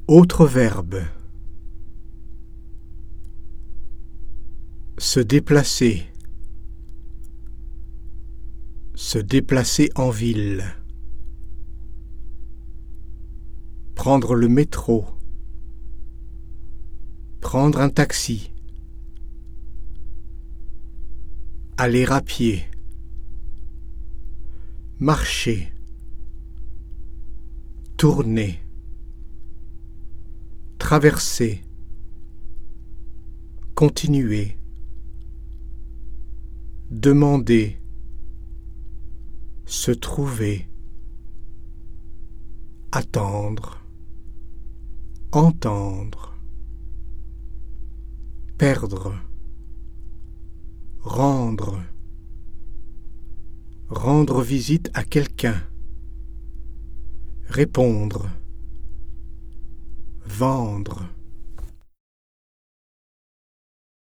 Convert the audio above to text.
Autre verbe. Se déplacer. Se déplacer en ville. Prendre le métro. Prendre un taxi. Aller à pied. Marcher. Tourner. Traverser. Continuer. Demander. Se trouver. Attendre. Entendre. Perdre. Rendre. Rendre visite à quelqu'un. Répondre. Vendre.